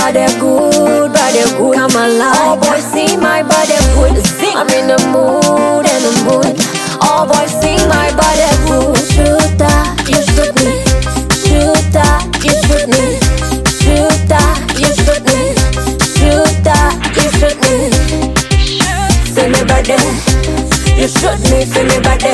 Body good, body good. Come alive. All boys see my body good. I'm in the mood and the mood. All boys see my body good. Shooter, you shoot me. Shooter, you shoot me. Shooter, you shoot me. Shooter, you shoot me. Feel me body. You shoot me, feel me body.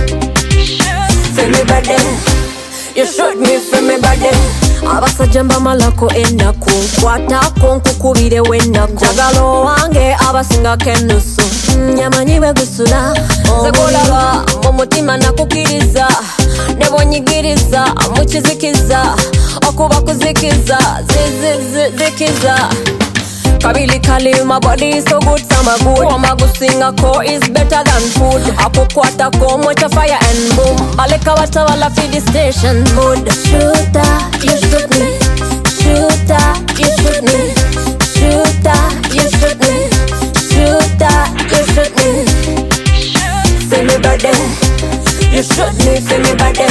Feel me body. You shoot me, feel me body. Abasajja mbamalako ennaku nkwatako nkukubire wennaku njagalo wange abasingako ennusu nyamanyi bwe gusula nze golaba mu mutima nakukiriza ne bwonyigiriza mukizikiza okuba kuzikiza zikiza Kabili kali, my body is so good, summer good. Wamagusingako is better than food. Akukwatako, mwacha fire and boom. Baleka watawala feed the station mood. Shooter, you shoot me. Shooter, you shoot me. Shooter, you shoot me. Shooter, you shoot me. Feel me body. You shoot me, feel me body.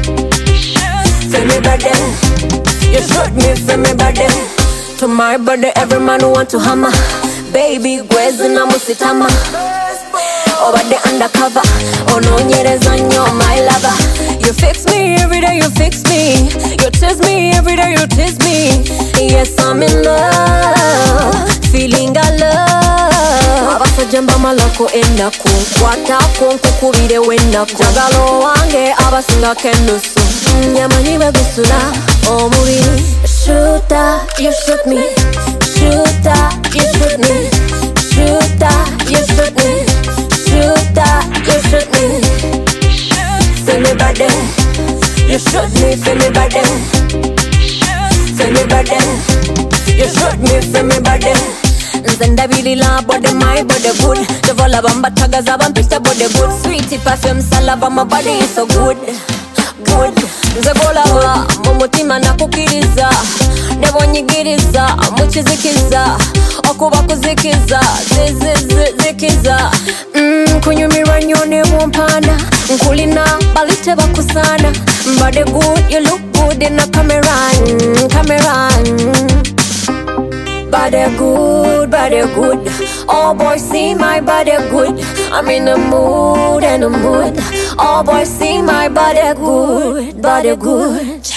Feel me body. You shoot me, feel me body. To my body, every man who want to hammer. Baby, gwezi na musitama. Over the undercover. Ononyereza nyo, my lover. You fix me every day, you fix me. You tease me every day, you tease me. Yes, I'm in love. Feeling a love. Abasajja mbamalako ennaku nkwatako nkukubire wennaku njagalo wange abasingako ennusu nyamanyi bwe gusula omubiri. Shooter, you shoot me. Shooter, you shoot me. Shooter, you shoot me. Shooter, you shoot me. Feel me body. You shoot me, feel me body. Feel me body. You shoot me, feel me body. Nze ndabilila body, my body good. Devola bamba tagaza bampita body good. Sweetie perfume salava, my body is so good. Good. Nze golaba mu mutima nakukiriza ne bwonyigiriza mukizikiza okuba kuzikiza zikiza kunyumirwa nnyo ne bumpana nkulina balite bakusana. Body good, you look good in a camera. Body good, body good. All boys see my body good. I'm in the mood and the mood. All boys see my body good, body good.